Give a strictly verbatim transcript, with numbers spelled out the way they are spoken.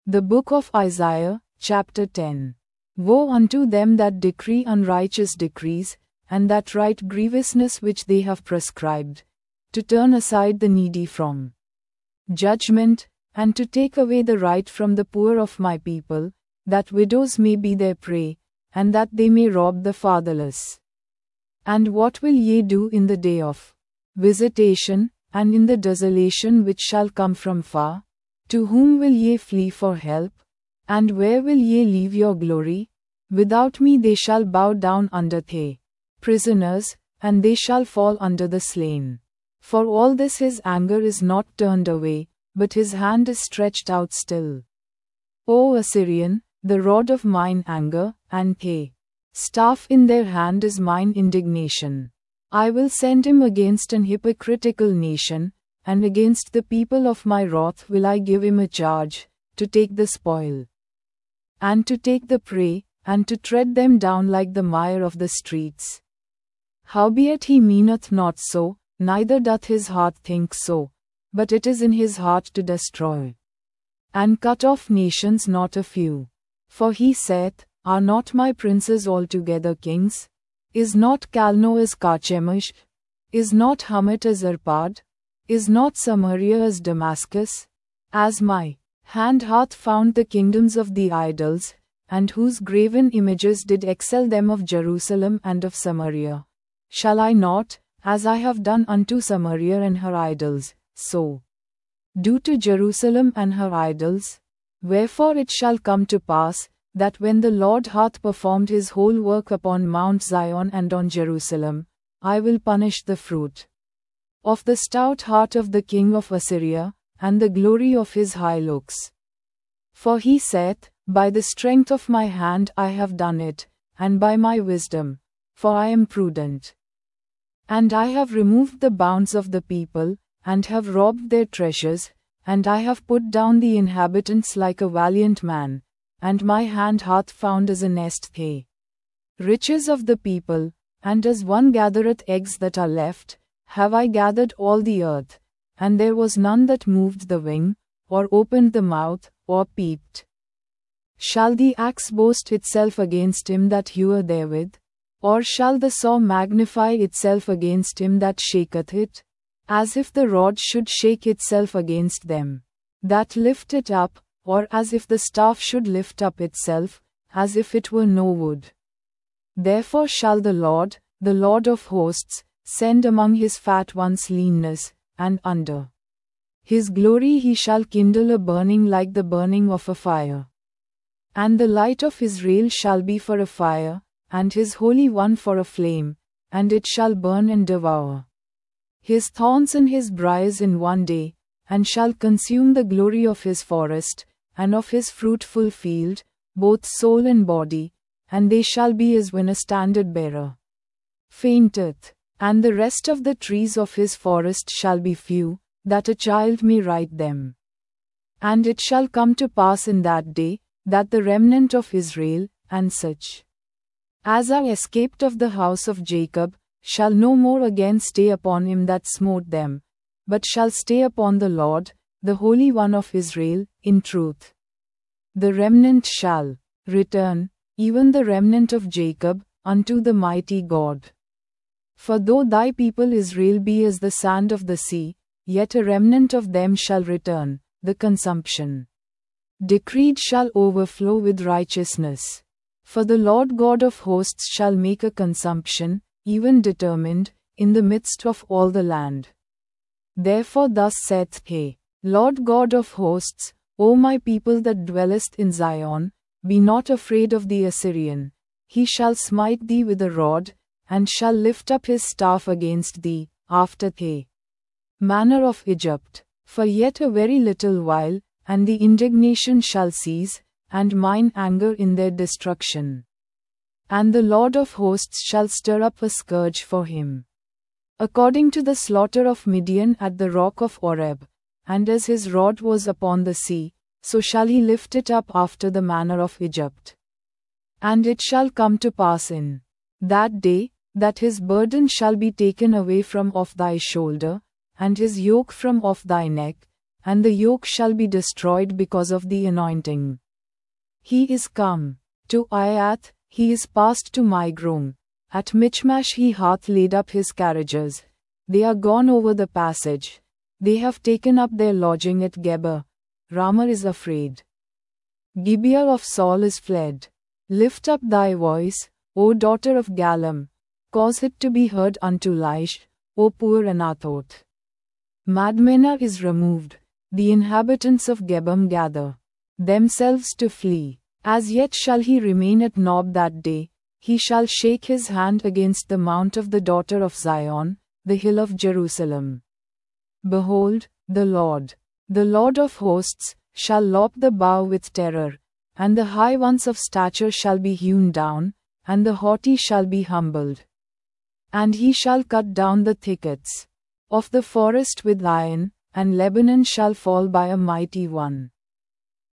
The Book of Isaiah, chapter ten. Woe unto them that decree unrighteous decrees, and that write grievousness which they have prescribed, to turn aside the needy from judgment, and to take away the right from the poor of my people, that widows may be their prey, and that they may rob the fatherless. And what will ye do in the day of visitation, and in the desolation which shall come from far? To whom will ye flee for help? And where will ye leave your glory? Without me they shall bow down under the prisoners, and they shall fall under the slain. For all this his anger is not turned away, but his hand is stretched out still. O Assyrian, the rod of mine anger, and the staff in their hand is mine indignation. I will send him against an hypocritical nation, and against the people of my wrath will I give him a charge, to take the spoil, and to take the prey, and to tread them down like the mire of the streets. Howbeit he meaneth not so, neither doth his heart think so, but it is in his heart to destroy, and cut off nations not a few. For he saith, Are not my princes altogether kings? Is not Calno as Carchemish? Is not Hamath as Arpad? Is not Samaria as Damascus? As my hand hath found the kingdoms of the idols, and whose graven images did excel them of Jerusalem and of Samaria, shall I not, as I have done unto Samaria and her idols, so do to Jerusalem and her idols? Wherefore it shall come to pass, that when the Lord hath performed his whole work upon Mount Zion and on Jerusalem, I will punish the fruit of the stout heart of the king of Assyria, and the glory of his high looks. For he saith, By the strength of my hand I have done it, and by my wisdom, for I am prudent. And I have removed the bounds of the people, and have robbed their treasures, and I have put down the inhabitants like a valiant man, and my hand hath found as a nest the riches of the people, and as one gathereth eggs that are left, have I gathered all the earth, and there was none that moved the wing, or opened the mouth, or peeped. Shall the axe boast itself against him that heweth therewith? Or shall the saw magnify itself against him that shaketh it? As if the rod should shake itself against them that lift it up, or as if the staff should lift up itself, as if it were no wood. Therefore shall the Lord, the Lord of hosts, send among his fat ones leanness, and under his glory he shall kindle a burning like the burning of a fire. And the light of Israel shall be for a fire, and his Holy One for a flame, and it shall burn and devour his thorns and his briars in one day, and shall consume the glory of his forest, and of his fruitful field, both soul and body, and they shall be as when a standard-bearer fainteth. And the rest of the trees of his forest shall be few, that a child may write them. And it shall come to pass in that day, that the remnant of Israel, and such as are escaped of the house of Jacob, shall no more again stay upon him that smote them, but shall stay upon the Lord, the Holy One of Israel, in truth. The remnant shall return, even the remnant of Jacob, unto the mighty God. For though thy people Israel be as the sand of the sea, yet a remnant of them shall return, the consumption decreed shall overflow with righteousness. For the Lord God of hosts shall make a consumption, even determined, in the midst of all the land. Therefore thus saith he, Lord God of hosts, O my people that dwellest in Zion, be not afraid of the Assyrian. He shall smite thee with a rod, and shall lift up his staff against thee, after the manner of Egypt. For yet a very little while, and the indignation shall cease, and mine anger in their destruction. And the Lord of hosts shall stir up a scourge for him, according to the slaughter of Midian at the rock of Oreb, and as his rod was upon the sea, so shall he lift it up after the manner of Egypt. And it shall come to pass in that day, that his burden shall be taken away from off thy shoulder, and his yoke from off thy neck, and the yoke shall be destroyed because of the anointing. He is come to Aiath, he is passed to Migron. At Michmash he hath laid up his carriages. They are gone over the passage. They have taken up their lodging at Geber. Ramah is afraid. Gibeah of Saul is fled. Lift up thy voice, O daughter of Gallim. Cause it to be heard unto Laish, O poor Anathoth. Madmenah is removed. The inhabitants of Gebam gather themselves to flee. As yet shall he remain at Nob that day. He shall shake his hand against the mount of the daughter of Zion, the hill of Jerusalem. Behold, the Lord, the Lord of hosts, shall lop the bough with terror, and the high ones of stature shall be hewn down, and the haughty shall be humbled. And he shall cut down the thickets of the forest with iron, and Lebanon shall fall by a mighty one.